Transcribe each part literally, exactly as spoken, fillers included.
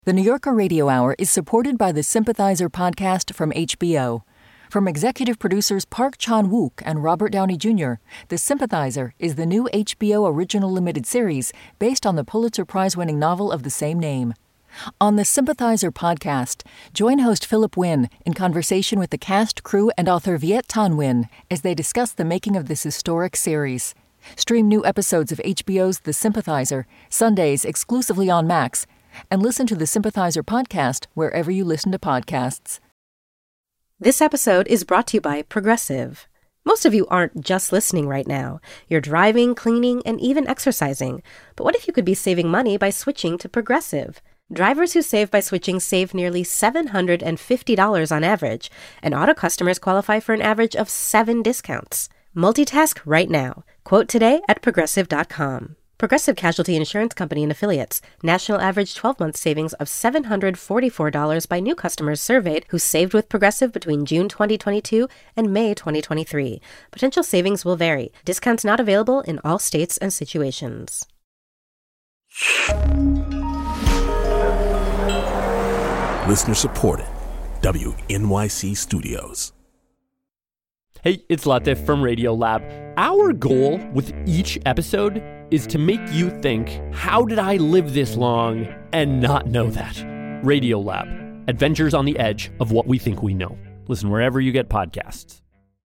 The New Yorker Radio Hour is supported by the Sympathizer podcast from H B O. From executive producers Park Chan-wook and Robert Downey Junior, The Sympathizer is the new H B O original limited series based on the Pulitzer Prize-winning novel of the same name. On the Sympathizer podcast, join host Philip Wynn in conversation with the cast, crew, and author Viet Thanh Nguyen as they discuss the making of this historic series. Stream new episodes of H B O's The Sympathizer, Sundays exclusively on Max, and listen to the Sympathizer podcast wherever you listen to podcasts. This episode is brought to you by Progressive. Most of you aren't just listening right now. You're driving, cleaning, and even exercising. But what if you could be saving money by switching to Progressive? Drivers who save by switching save nearly seven hundred fifty dollars on average, and auto customers qualify for an average of seven discounts. Multitask right now. Quote today at progressive dot com. Progressive Casualty Insurance Company and Affiliates. National average twelve-month savings of seven hundred forty-four dollars by new customers surveyed who saved with Progressive between June twenty twenty-two and May twenty twenty-three. Potential savings will vary. Discounts not available in all states and situations. Listener supported. W N Y C Studios. Hey, it's Latif from Radiolab. Our goal with each episode is to make you think, how did I live this long and not know that? Radiolab, adventures on the edge of what we think we know. Listen wherever you get podcasts.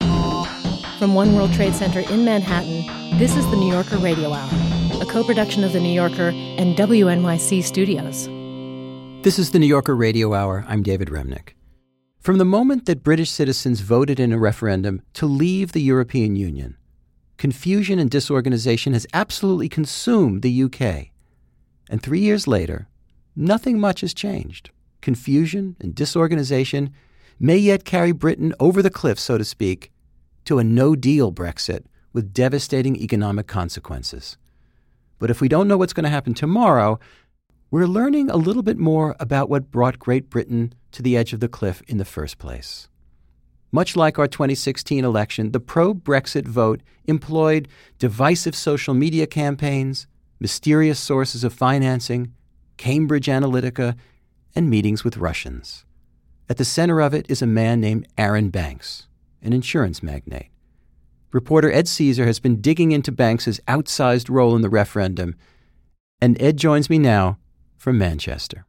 From One World Trade Center in Manhattan, this is the New Yorker Radio Hour, a co-production of The New Yorker and W N Y C Studios. This is the New Yorker Radio Hour. I'm David Remnick. From the moment that British citizens voted in a referendum to leave the European Union, confusion and disorganization has absolutely consumed the U K. And three years later, nothing much has changed. Confusion and disorganization may yet carry Britain over the cliff, so to speak, to a no-deal Brexit with devastating economic consequences. But if we don't know what's going to happen tomorrow, we're learning a little bit more about what brought Great Britain to the edge of the cliff in the first place. Much like our twenty sixteen election, the pro-Brexit vote employed divisive social media campaigns, mysterious sources of financing, Cambridge Analytica, and meetings with Russians. At the center of it is a man named Arron Banks, an insurance magnate. Reporter Ed Caesar has been digging into Banks' outsized role in the referendum, and Ed joins me now from Manchester.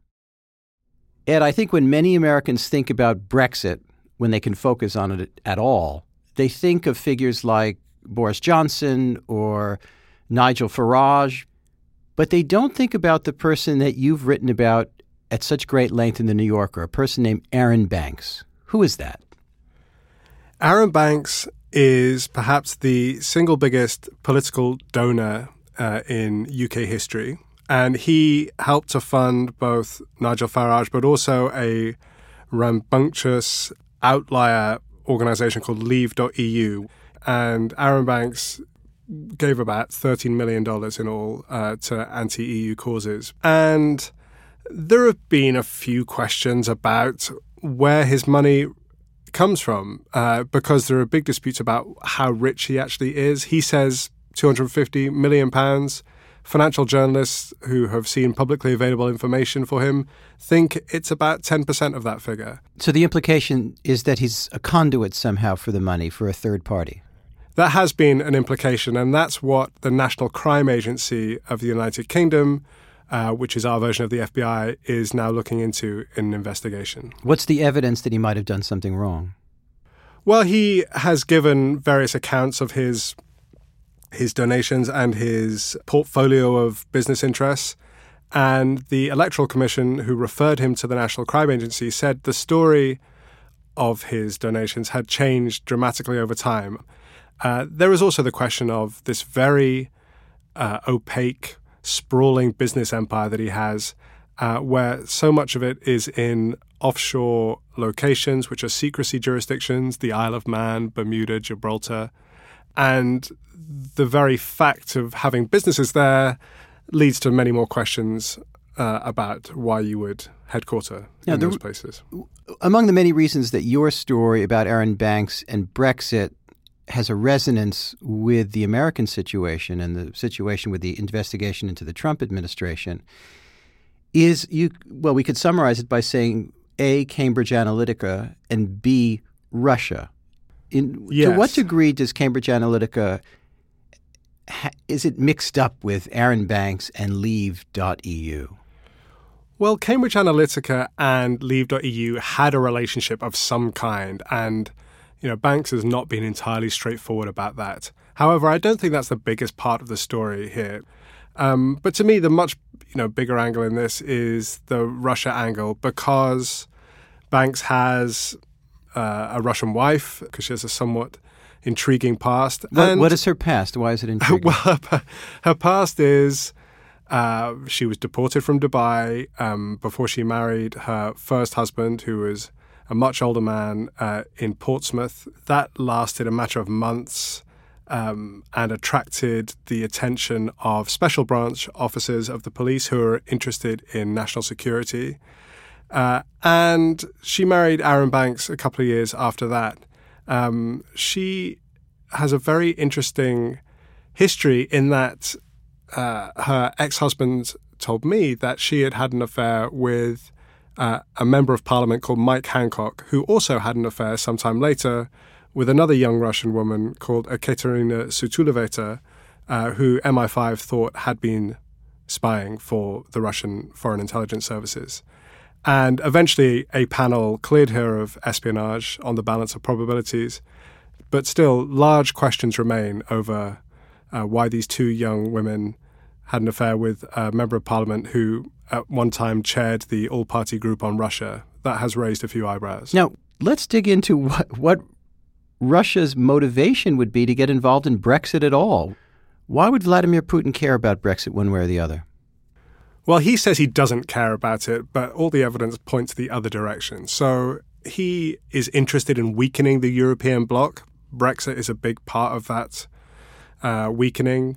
Ed, I think when many Americans think about Brexit, when they can focus on it at all, they think of figures like Boris Johnson or Nigel Farage, but they don't think about the person that you've written about at such great length in The New Yorker, a person named Arron Banks. Who is that? Arron Banks is perhaps the single biggest political donor uh, in U K history. And he helped to fund both Nigel Farage, but also a rambunctious outlier organization called Leave dot E U. And Arron Banks gave about thirteen million dollars in all uh, to anti-E U causes. And there have been a few questions about where his money comes from, uh, because there are big disputes about how rich he actually is. He says two hundred fifty million pounds. Financial journalists who have seen publicly available information for him think it's about ten percent of that figure. So the implication is that he's a conduit somehow for the money for a third party. That has been an implication, and that's what the National Crime Agency of the United Kingdom, uh, which is our version of the F B I, is now looking into in an investigation. What's the evidence that he might have done something wrong? Well, he has given various accounts of his his donations and his portfolio of business interests. And the Electoral Commission, who referred him to the National Crime Agency, said the story of his donations had changed dramatically over time. Uh, there is also the question of this very uh, opaque, sprawling business empire that he has, uh, where so much of it is in offshore locations, which are secrecy jurisdictions, the Isle of Man, Bermuda, Gibraltar. And the very fact of having businesses there leads to many more questions uh, about why you would headquarter now, in the, those places. Among the many reasons that your story about Arron Banks and Brexit has a resonance with the American situation and the situation with the investigation into the Trump administration is you. Well, we could summarize it by saying A, Cambridge Analytica, and B, Russia. In, yes. To what degree does Cambridge Analytica, ha, is it mixed up with Arron Banks and Leave dot E U? Well, Cambridge Analytica and Leave dot E U had a relationship of some kind, and you know, Banks has not been entirely straightforward about that. However, I don't think that's the biggest part of the story here. Um, but to me, the much you know bigger angle in this is the Russia angle, because Banks has uh, a Russian wife, because she has a somewhat intriguing past. What, and, what is her past? Why is it intriguing? Well, her, her past is uh, she was deported from Dubai um, before she married her first husband, who was a much older man uh, in Portsmouth. That lasted a matter of months um, and attracted the attention of special branch officers of the police who are interested in national security. Uh, and she married Arron Banks a couple of years after that. Um, she has a very interesting history in that uh, her ex-husband told me that she had had an affair with uh, a member of parliament called Mike Hancock, who also had an affair sometime later with another young Russian woman called Ekaterina Sutuleveta, uh, who M I five thought had been spying for the Russian Foreign Intelligence Services. And eventually a panel cleared her of espionage on the balance of probabilities. But still, large questions remain over uh, why these two young women had an affair with a member of parliament who at one time chaired the all-party group on Russia. That has raised a few eyebrows. Now, let's dig into what, what Russia's motivation would be to get involved in Brexit at all. Why would Vladimir Putin care about Brexit one way or the other? Well, he says he doesn't care about it, but all the evidence points the other direction. So he is interested in weakening the European bloc. Brexit is a big part of that uh, weakening.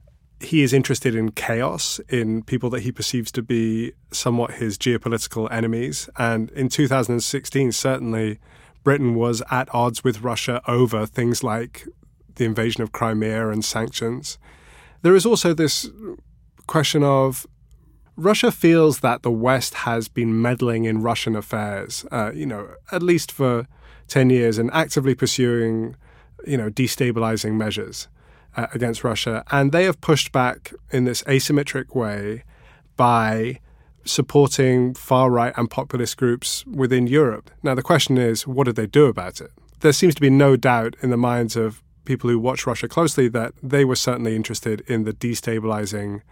He is interested in chaos, in people that he perceives to be somewhat his geopolitical enemies. And in two thousand sixteen, certainly, Britain was at odds with Russia over things like the invasion of Crimea and sanctions. There is also this question of Russia feels that the West has been meddling in Russian affairs, uh, you know, at least for ten years, and actively pursuing, you know, destabilizing measures uh, against Russia. And they have pushed back in this asymmetric way by supporting far-right and populist groups within Europe. Now, the question is, what did they do about it? There seems to be no doubt in the minds of people who watch Russia closely that they were certainly interested in the destabilizing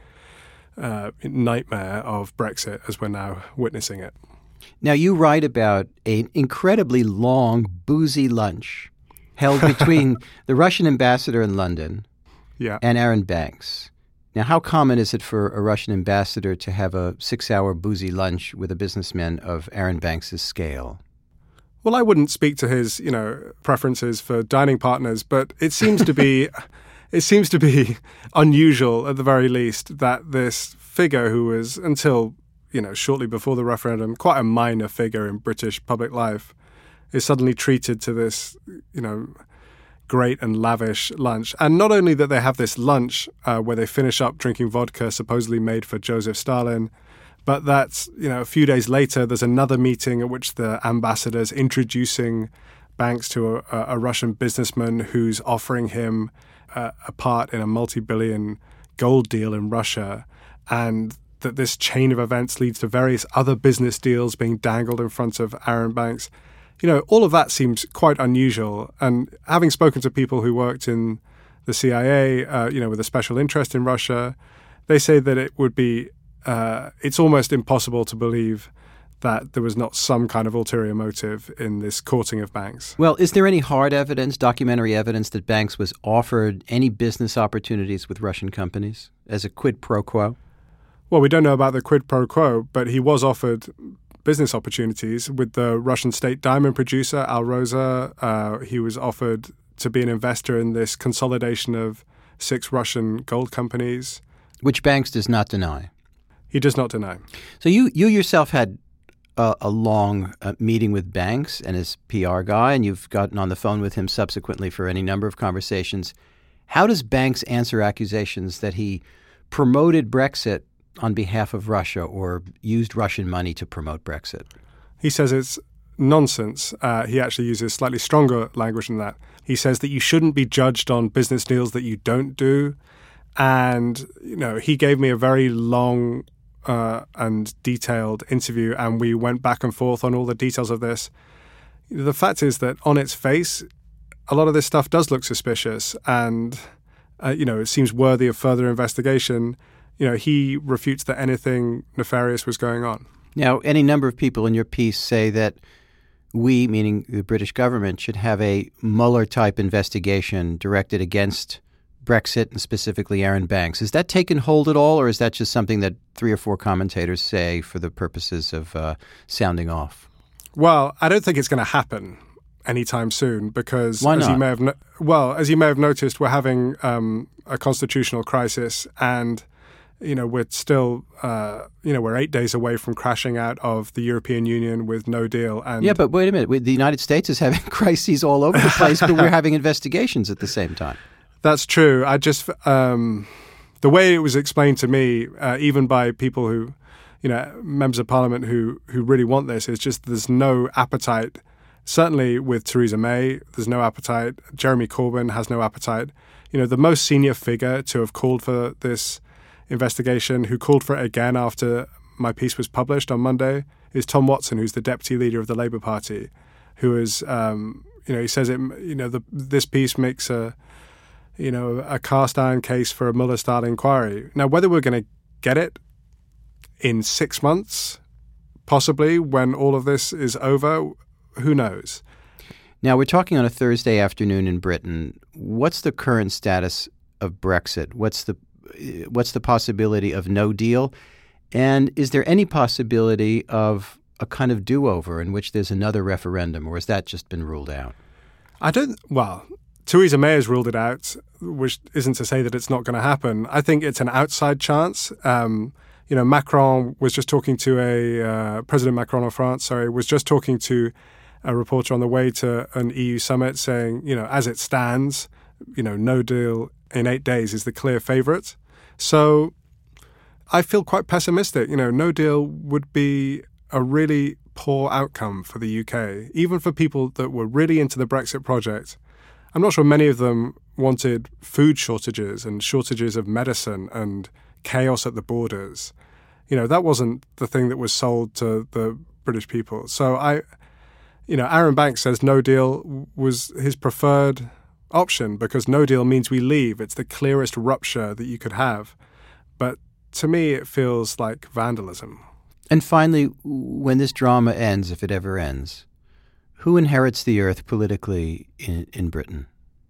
Uh, nightmare of Brexit as we're now witnessing it. Now, you write about an incredibly long, boozy lunch held between the Russian ambassador in London yeah. and Arron Banks. Now, how common is it for a Russian ambassador to have a six-hour boozy lunch with a businessman of Arron Banks' scale? Well, I wouldn't speak to his, you know, preferences for dining partners, but it seems to be... It seems to be unusual, at the very least, that this figure who was, until, you know, shortly before the referendum, quite a minor figure in British public life, is suddenly treated to this, you know, great and lavish lunch. And not only that they have this lunch uh, where they finish up drinking vodka supposedly made for Joseph Stalin, but that, you know, a few days later, there's another meeting at which the ambassador's introducing Banks to a, a Russian businessman who's offering him Uh, a part in a multi-billion gold deal in Russia, and that this chain of events leads to various other business deals being dangled in front of Arron Banks. You know, all of that seems quite unusual. And having spoken to people who worked in the C I A, uh, you know, with a special interest in Russia, they say that it would be, uh, it's almost impossible to believe that there was not some kind of ulterior motive in this courting of Banks. Well, is there any hard evidence, documentary evidence, that Banks was offered any business opportunities with Russian companies as a quid pro quo? Well, we don't know about the quid pro quo, but he was offered business opportunities with the Russian state diamond producer, Alrosa. Uh, he was offered to be an investor in this consolidation of six Russian gold companies. Which Banks does not deny. He does not deny. So you, you yourself had a, a long uh, meeting with Banks and his P R guy, and you've gotten on the phone with him subsequently for any number of conversations. How does Banks answer accusations that he promoted Brexit on behalf of Russia or used Russian money to promote Brexit? He says it's nonsense. Uh, he actually uses slightly stronger language than that. He says that you shouldn't be judged on business deals that you don't do. And, you know, he gave me a very long uh, and detailed interview, and we went back and forth on all the details of this. The fact is that on its face, a lot of this stuff does look suspicious and, uh, you know, it seems worthy of further investigation. You know, he refutes that anything nefarious was going on. Now, any number of people in your piece say that we, meaning the British government, should have a Mueller-type investigation directed against Brexit and specifically Arron Banks. Has that taken hold at all, or is that just something that three or four commentators say for the purposes of uh, sounding off? Well, I don't think it's going to happen anytime soon because, Why as not? you may have no- well, as you may have noticed, we're having um, a constitutional crisis, and you know we're still, uh, you know, we're eight days away from crashing out of the European Union with no deal. And yeah, but wait a minute. The United States is having crises all over the place, but we're having investigations at the same time. That's true. I just, um, the way it was explained to me, uh, even by people who, you know, members of parliament who, who really want this, is just there's no appetite. Certainly with Theresa May, there's no appetite. Jeremy Corbyn has no appetite. You know, the most senior figure to have called for this investigation, who called for it again after my piece was published on Monday, is Tom Watson, who's the deputy leader of the Labour Party, who is, um, you know, he says it, you know, the, this piece makes a, you know, a cast iron case for a Mueller-style inquiry. Now, whether we're going to get it in six months, possibly, when all of this is over, who knows? Now, we're talking on a Thursday afternoon in Britain. What's the current status of Brexit? What's the what's the possibility of no deal? And is there any possibility of a kind of do-over in which there's another referendum, or has that just been ruled out? I don't, well, Theresa May has ruled it out, which isn't to say that it's not going to happen. I think it's an outside chance. Um, you know, Macron was just talking to a, uh, President Macron of France, sorry, was just talking to a reporter on the way to an E U summit saying, you know, as it stands, you know, no deal in eight days is the clear favourite. So I feel quite pessimistic. You know, no deal would be a really poor outcome for the U K, even for people that were really into the Brexit project. I'm not sure many of them wanted food shortages and shortages of medicine and chaos at the borders. You know, that wasn't the thing that was sold to the British people. So I, you know, Arron Banks says no deal was his preferred option because no deal means we leave. It's the clearest rupture that you could have. But to me, it feels like vandalism. And finally, when this drama ends, if it ever ends, who inherits the earth politically in, in Britain?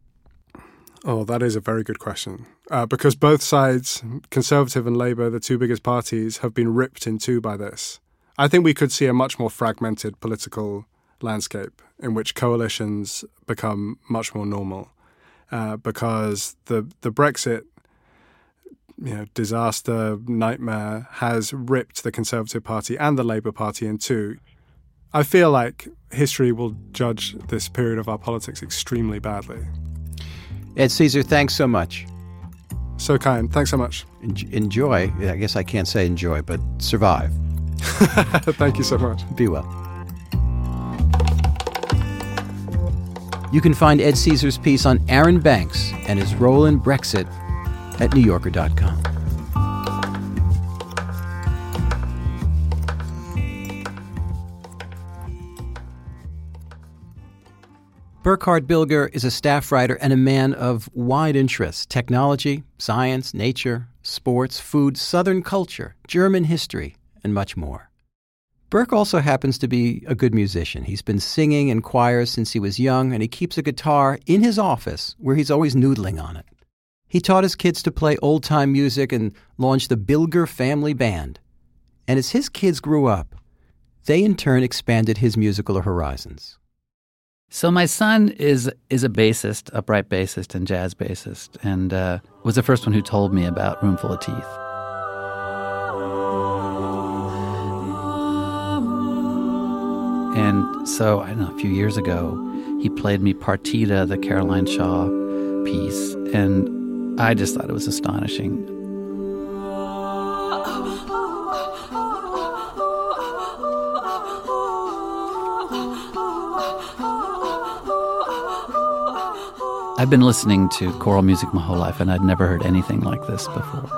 Oh, that is a very good question. Uh, because both sides, Conservative and Labour, the two biggest parties, have been ripped in two by this. I think we could see a much more fragmented political landscape in which coalitions become much more normal. Uh, because the the Brexit you know, disaster, nightmare has ripped the Conservative Party and the Labour Party in two. I feel like history will judge this period of our politics extremely badly. Ed Caesar, thanks so much. So kind. Thanks so much. En- enjoy. I guess I can't say enjoy, but survive. Thank you so much. Be well. You can find Ed Caesar's piece on Arron Banks and his role in Brexit at new yorker dot com. Burkhard Bilger is a staff writer and a man of wide interests: technology, science, nature, sports, food, Southern culture, German history, and much more. Burke also happens to be a good musician. He's been singing in choirs since he was young, and he keeps a guitar in his office where he's always noodling on it. He taught his kids to play old-time music and launched the Bilger Family Band. And as his kids grew up, they in turn expanded his musical horizons. So my son is is a bassist, upright bassist and jazz bassist, and uh, was the first one who told me about Roomful of Teeth. And so, I don't know, a few years ago, he played me Partita, the Caroline Shaw piece, and I just thought it was astonishing. I've been listening to choral music my whole life, and I'd never heard anything like this before.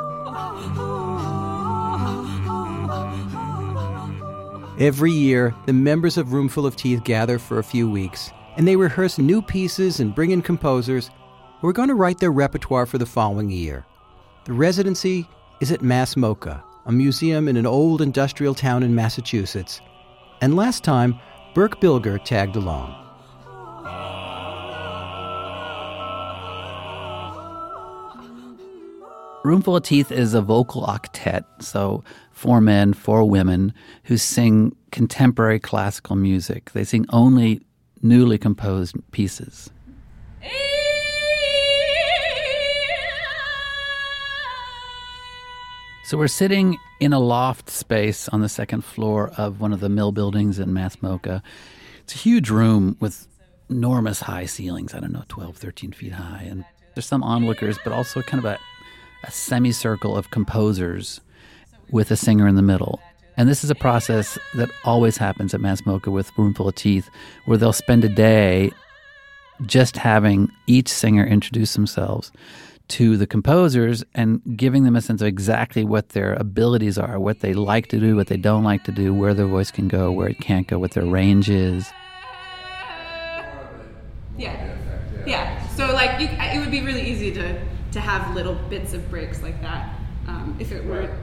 Every year, the members of Roomful of Teeth gather for a few weeks, and they rehearse new pieces and bring in composers who are going to write their repertoire for the following year. The residency is at Mass MoCA, a museum in an old industrial town in Massachusetts. And last time, Burke Bilger tagged along. Roomful of Teeth is a vocal octet, so four men, four women, who sing contemporary classical music. They sing only newly composed pieces. So we're sitting in a loft space on the second floor of one of the mill buildings in Mass MoCA. It's a huge room with enormous high ceilings, I don't know, twelve, thirteen feet high. And there's some onlookers, but also kind of a a semicircle of composers with a singer in the middle. And this is a process that always happens at Mass MoCA with Roomful of Teeth, where they'll spend a day just having each singer introduce themselves to the composers and giving them a sense of exactly what their abilities are, what they like to do, what they don't like to do, where their voice can go, where it can't go, what their range is. Yeah, yeah. So like, you, it would be really easy to to have little bits of breaks like that, um, if it were,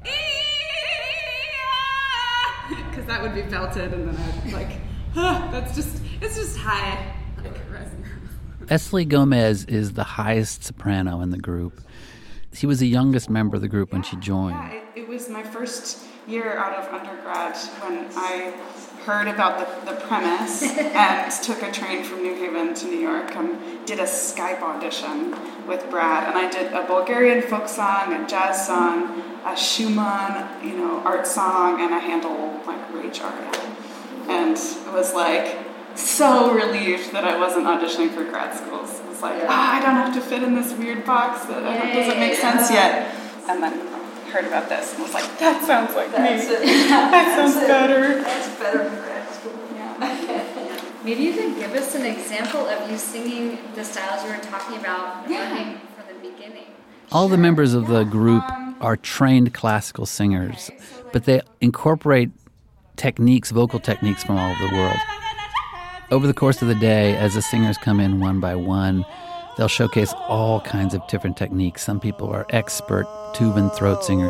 because that would be belted, and then I'd like, oh, that's just, it's just high, like resonance. Esli Gomez is the highest soprano in the group. He was the youngest member of the group when she joined. Yeah, it, it was my first year out of undergrad when I heard about the, the premise and took a train from New Haven to New York and did a Skype audition with Brad. And I did a Bulgarian folk song, a jazz song, a Schumann, you know, art song, and a Handel, like, Rage aria. And it was like so relieved that I wasn't auditioning for grad schools. It was like, ah, oh, I don't have to fit in this weird box that yeah, doesn't make yeah. sense yet. And then heard about this and was like, that sounds like that's me. That sounds better. That's better than grad school. Yeah. Maybe you could give us an example of you singing the styles you were talking about yeah. learning from the beginning. All the members of the group are trained classical singers, but they incorporate techniques, vocal techniques from all over the world. Over the course of the day, as the singers come in one by one, they'll showcase all kinds of different techniques. Some people are expert tube and throat singers.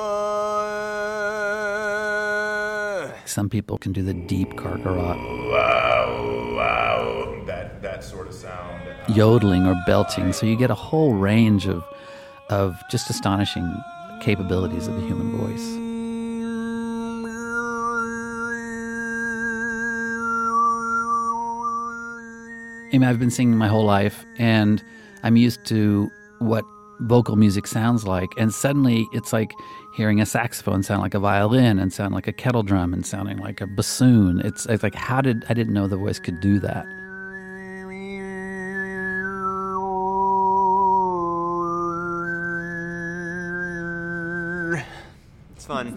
Some people can do the deep karkarat. Wow, wow, that that sort of sound. Yodeling or belting. So you get a whole range of of just astonishing capabilities of the human voice. I mean, I've been singing my whole life, and I'm used to what vocal music sounds like, and suddenly it's like hearing a saxophone sound like a violin and sound like a kettle drum and sounding like a bassoon. It's, it's like, how did I didn't know the voice could do that. It's fun.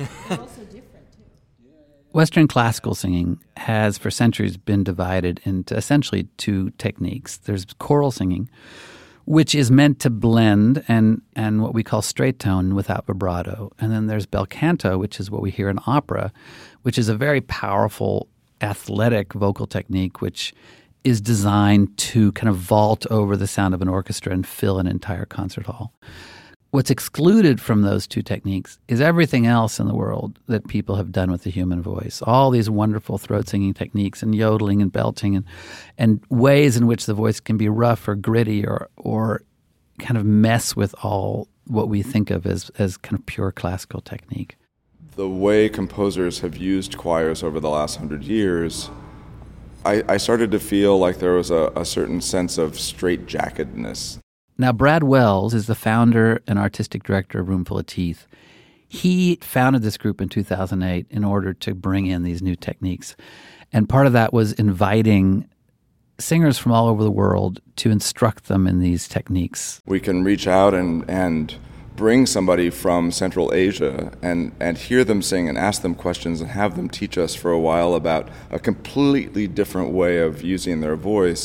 Western classical singing has for centuries been divided into essentially two techniques. There's choral singing, which is meant to blend and, and what we call straight tone without vibrato. And then there's bel canto, which is what we hear in opera, which is a very powerful, athletic vocal technique, which is designed to kind of vault over the sound of an orchestra and fill an entire concert hall. What's excluded from those two techniques is everything else in the world that people have done with the human voice. All these wonderful throat singing techniques and yodeling and belting and and ways in which the voice can be rough or gritty or or kind of mess with all what we think of as, as kind of pure classical technique. The way composers have used choirs over the last hundred years, I, I started to feel like there was a, a certain sense of straitjacketedness. Now, Brad Wells is the founder and artistic director of Roomful of Teeth. He founded this group in two thousand eight in order to bring in these new techniques. And part of that was inviting singers from all over the world to instruct them in these techniques. We can reach out and, and bring somebody from Central Asia and, and hear them sing and ask them questions and have them teach us for a while about a completely different way of using their voice,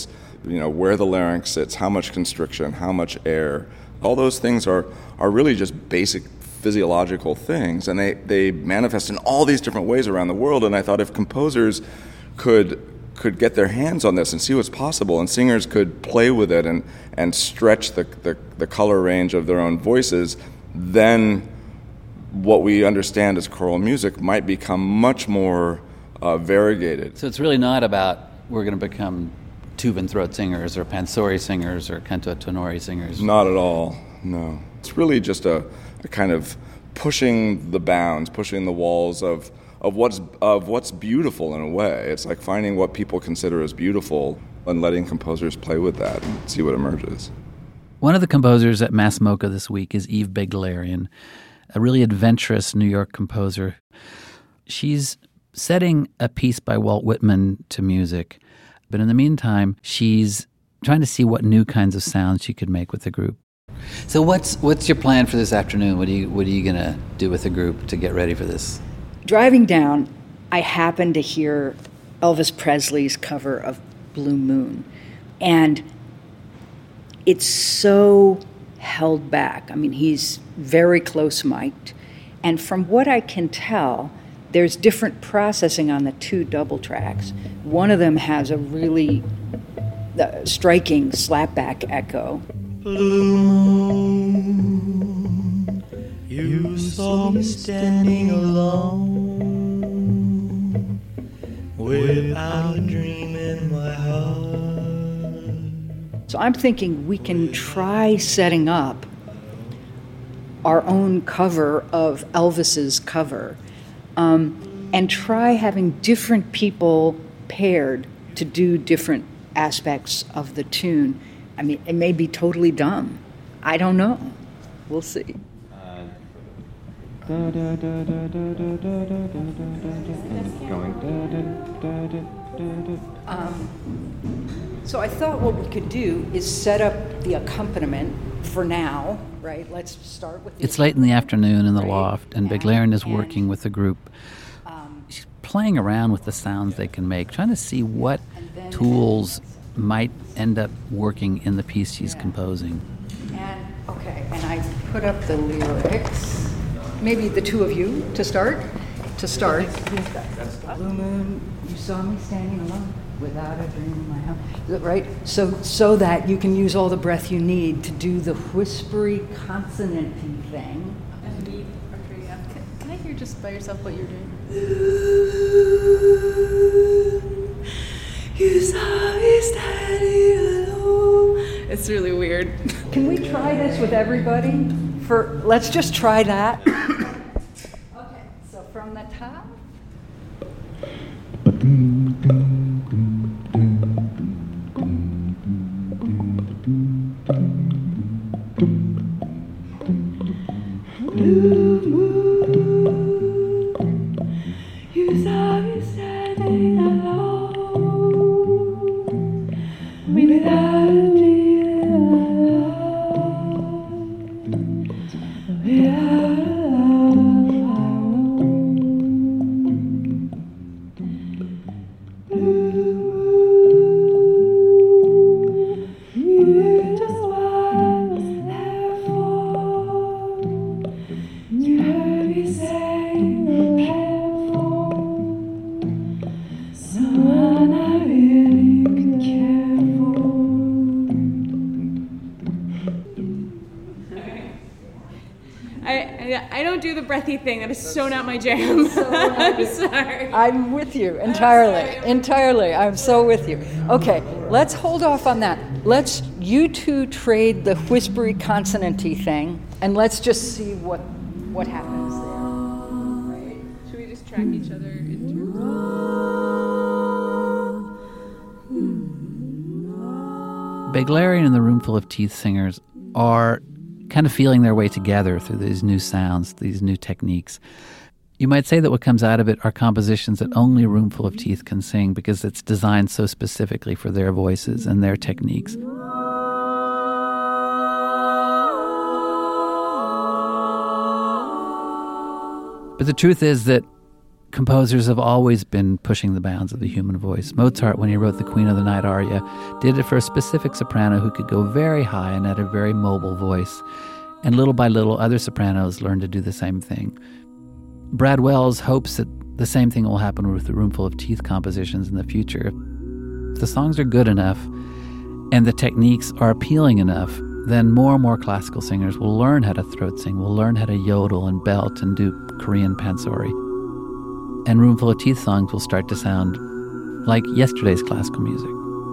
you know, where the larynx sits, how much constriction, how much air. All those things are, are really just basic physiological things, and they, they manifest in all these different ways around the world. And I thought if composers could could get their hands on this and see what's possible, and singers could play with it and, and stretch the, the, the color range of their own voices, then what we understand as choral music might become much more uh, variegated. So it's really not about we're going to become tube and throat singers or pansori singers or canto tenore singers. Not at all, no. It's really just a, a kind of pushing the bounds, pushing the walls of of what's of what's beautiful in a way. It's like finding what people consider as beautiful and letting composers play with that and see what emerges. One of the composers at Mass MoCA this week is Eve Beglarian, a really adventurous New York composer. She's setting a piece by Walt Whitman to music, but in the meantime, she's trying to see what new kinds of sounds she could make with the group. So what's what's your plan for this afternoon? What are you what are you gonna do with the group to get ready for this? Driving down, I happened to hear Elvis Presley's cover of Blue Moon, and it's so held back. I mean, he's very close-mic'd, and from what I can tell, there's different processing on the two double tracks. One of them has a really uh, striking slapback echo. Blue moon, you saw me standing alone, without a dream in my heart. So I'm thinking we can try setting up our own cover of Elvis's cover, um, and try having different people paired to do different aspects of the tune. I mean, it may be totally dumb. I don't know. We'll see. Um, so I thought what we could do is set up the accompaniment for now, right? Let's start with... It's late in the afternoon in the loft, and Beglarian is working with the group. She's playing around with the sounds they can make, trying to see what tools might end up working in the piece she's composing. And, okay, and I put up the lyrics. Maybe the two of you to start? To start. Blue moon, you saw me standing alone without a dream in my house. Right? So so that you can use all the breath you need to do the whispery consonant-y thing. And me, okay, yeah. Can, can I hear just by yourself what you're doing? You saw me standing alone. It's really weird. Can we try this with everybody? For let's just try that. Okay, so from the top. Blue moon, you saw me standing alone, without a breathy thing. That is so not my jam. So I'm sorry. I'm with you entirely. I'm entirely. I'm so with you. Okay, let's hold off on that. Let's you two trade the whispery consonant-y thing, and let's just see what what happens there. Right? Should we just track each other in terms of... Beglarian and the Roomful of Teeth singers are kind of feeling their way together through these new sounds, these new techniques. You might say that what comes out of it are compositions that only a Roomful of Teeth can sing because it's designed so specifically for their voices and their techniques. But the truth is that composers have always been pushing the bounds of the human voice. Mozart, when he wrote the Queen of the Night aria, did it for a specific soprano who could go very high and had a very mobile voice. And little by little, other sopranos learned to do the same thing. Brad Wells hopes that the same thing will happen with the Roomful of Teeth compositions in the future. If the songs are good enough and the techniques are appealing enough, then more and more classical singers will learn how to throat sing, will learn how to yodel and belt and do Korean pansori. And Roomful of Teeth songs will start to sound like yesterday's classical music.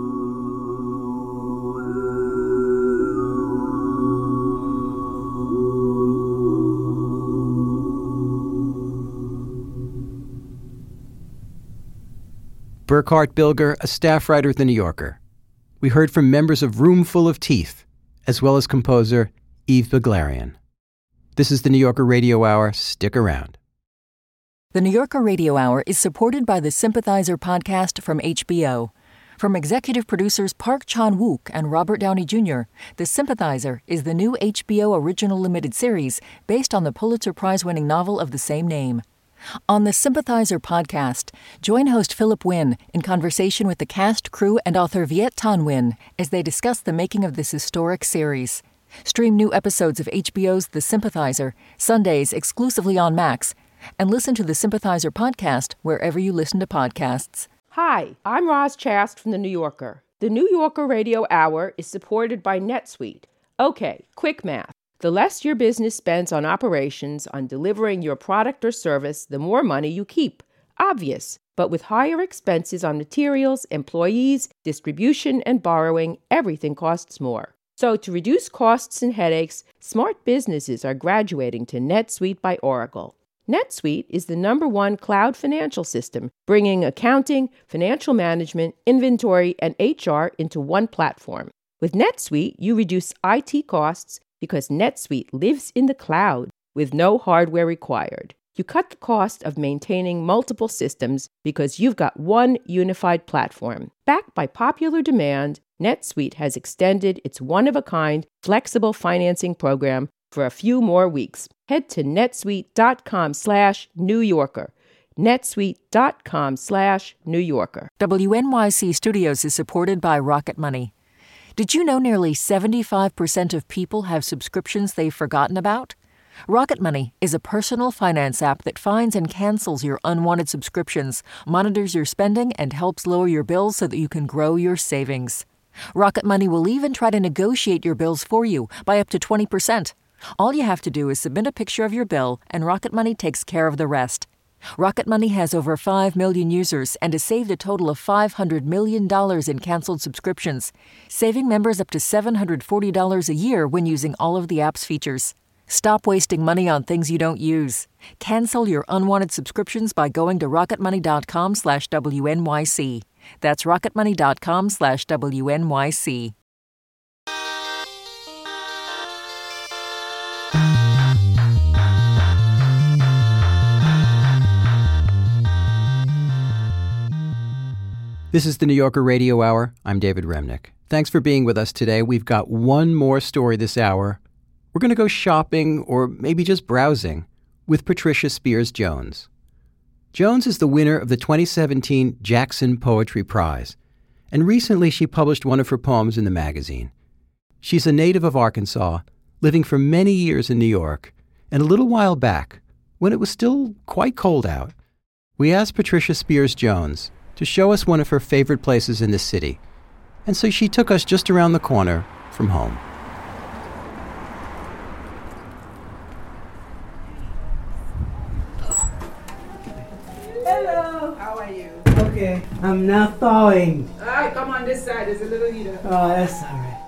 Burkhart Bilger, a staff writer at The New Yorker. We heard from members of Roomful of Teeth, as well as composer Eve Beglarian. This is The New Yorker Radio Hour. Stick around. The New Yorker Radio Hour is supported by the Sympathizer podcast from H B O. From executive producers Park Chan-wook and Robert Downey Junior, The Sympathizer is the new H B O original limited series based on the Pulitzer Prize-winning novel of the same name. On the Sympathizer podcast, join host Philip Wynn in conversation with the cast, crew, and author Viet Thanh Nguyen as they discuss the making of this historic series. Stream new episodes of H B O's The Sympathizer, Sundays exclusively on Max, and listen to the Sympathizer podcast wherever you listen to podcasts. Hi, I'm Roz Chast from The New Yorker. The New Yorker Radio Hour is supported by NetSuite. Okay, quick math. The less your business spends on operations, on delivering your product or service, the more money you keep. Obvious. But with higher expenses on materials, employees, distribution, and borrowing, everything costs more. So to reduce costs and headaches, smart businesses are graduating to NetSuite by Oracle. NetSuite is the number one cloud financial system, bringing accounting, financial management, inventory, and H R into one platform. With NetSuite, you reduce I T costs because NetSuite lives in the cloud with no hardware required. You cut the cost of maintaining multiple systems because you've got one unified platform. Backed by popular demand, NetSuite has extended its one-of-a-kind flexible financing program for a few more weeks. Head to netsuite.com slash New Yorker. netsuite.com slash New Yorker. W N Y C Studios is supported by Rocket Money. Did you know nearly seventy-five percent of people have subscriptions they've forgotten about? Rocket Money is a personal finance app that finds and cancels your unwanted subscriptions, monitors your spending, and helps lower your bills so that you can grow your savings. Rocket Money will even try to negotiate your bills for you by up to twenty percent. All you have to do is submit a picture of your bill, and Rocket Money takes care of the rest. Rocket Money has over five million users and has saved a total of five hundred million dollars in canceled subscriptions, saving members up to seven hundred forty dollars a year when using all of the app's features. Stop wasting money on things you don't use. Cancel your unwanted subscriptions by going to rocketmoney.com slash WNYC. That's rocketmoney.com slash WNYC. This is the New Yorker Radio Hour. I'm David Remnick. Thanks for being with us today. We've got one more story this hour. We're going to go shopping, or maybe just browsing, with Patricia Spears Jones. Jones is the winner of the twenty seventeen Jackson Poetry Prize, and recently she published one of her poems in the magazine. She's a native of Arkansas, living for many years in New York, and a little while back, when it was still quite cold out, we asked Patricia Spears Jones to show us one of her favorite places in the city, and so she took us just around the corner from home. Hello. How are you? Okay. I'm now thawing. All right, come on this side. There's a little heater. Oh, that's all right.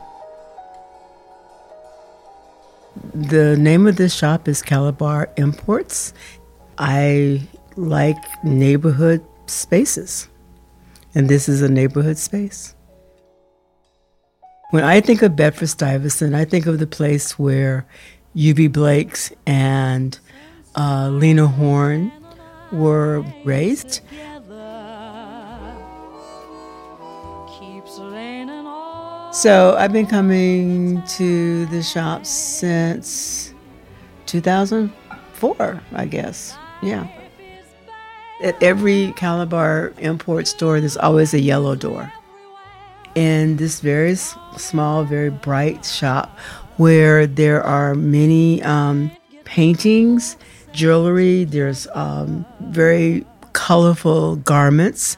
The name of this shop is Calabar Imports. I like neighborhood spaces, and this is a neighborhood space. When I think of Bedford-Stuyvesant, I think of the place where U B Blakes and uh, Lena Horne were raised. So I've been coming to the shop since two thousand four, I guess. Yeah. At every Calabar import store, there's always a yellow door. In this very small, very bright shop where there are many um, paintings, jewelry, there's um, very colorful garments.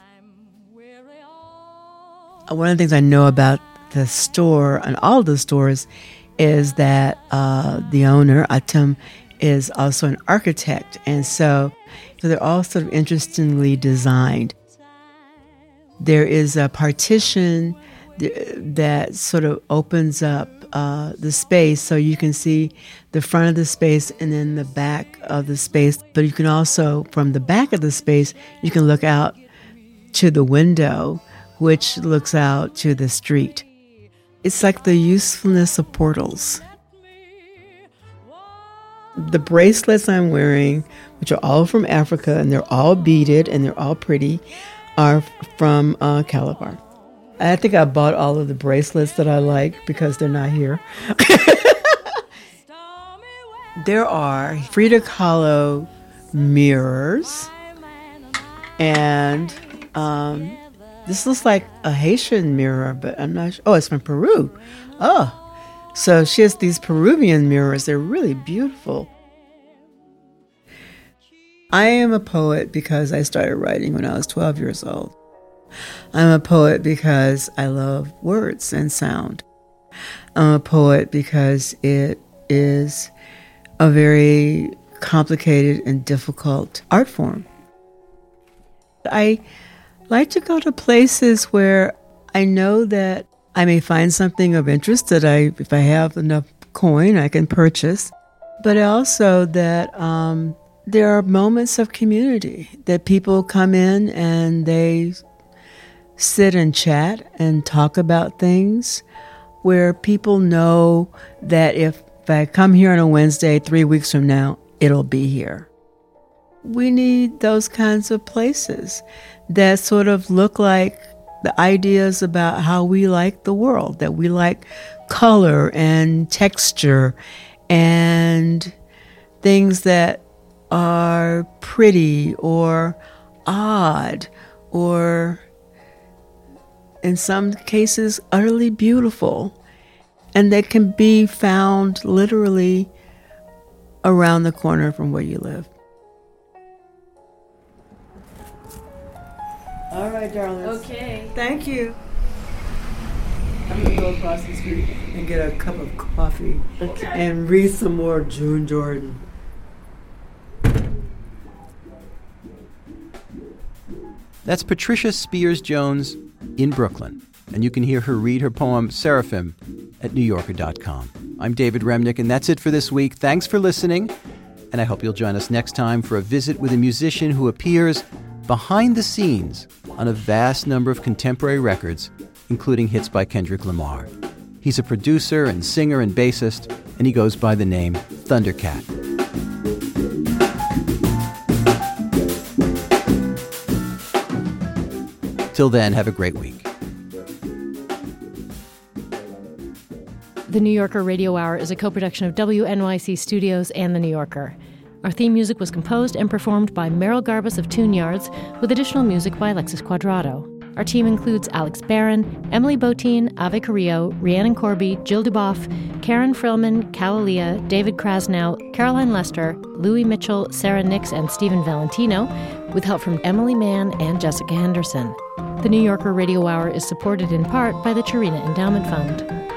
One of the things I know about the store and all the stores is that uh, the owner, Atem, is also an architect. And so, so they're all sort of interestingly designed. There is a partition that sort of opens up uh, the space so you can see the front of the space and then the back of the space. But you can also, from the back of the space, you can look out to the window, which looks out to the street. It's like the usefulness of portals. The bracelets I'm wearing, which are all from Africa, and they're all beaded and they're all pretty, are from uh, Calabar. I think I bought all of the bracelets that I like because they're not here. There are Frida Kahlo mirrors, and um, this looks like a Haitian mirror, but I'm not sure. Oh, it's from Peru. Oh, so she has these Peruvian mirrors. They're really beautiful. I am a poet because I started writing when I was twelve years old. I'm a poet because I love words and sound. I'm a poet because it is a very complicated and difficult art form. I like to go to places where I know that I may find something of interest that I, if I have enough coin, I can purchase. But also that um, there are moments of community, that people come in and they sit and chat and talk about things, where people know that if, if I come here on a Wednesday, three weeks from now, it'll be here. We need those kinds of places that sort of look like the ideas about how we like the world, that we like color and texture and things that are pretty or odd or, in some cases, utterly beautiful, and that can be found literally around the corner from where you live. All right, darlings. Okay. Thank you. I'm going to go across the street and get a cup of coffee okay. and read some more June Jordan. That's Patricia Spears-Jones in Brooklyn, and you can hear her read her poem Seraphim at new yorker dot com. I'm David Remnick, and that's it for this week. Thanks for listening, and I hope you'll join us next time for a visit with a musician who appears behind the scenes on a vast number of contemporary records, including hits by Kendrick Lamar. He's a producer and singer and bassist, and he goes by the name Thundercat. Till then, have a great week. The New Yorker Radio Hour is a co-production of W N Y C Studios and The New Yorker. Our theme music was composed and performed by Merrill Garbus of Tune Yards, with additional music by Alexis Quadrado. Our team includes Alex Barron, Emily Botine, Ave Carrillo, Rhiannon Corby, Jill Duboff, Karen Frillman, Calalia, David Krasnow, Caroline Lester, Louis Mitchell, Sarah Nix, and Stephen Valentino, with help from Emily Mann and Jessica Henderson. The New Yorker Radio Hour is supported in part by the Chirina Endowment Fund.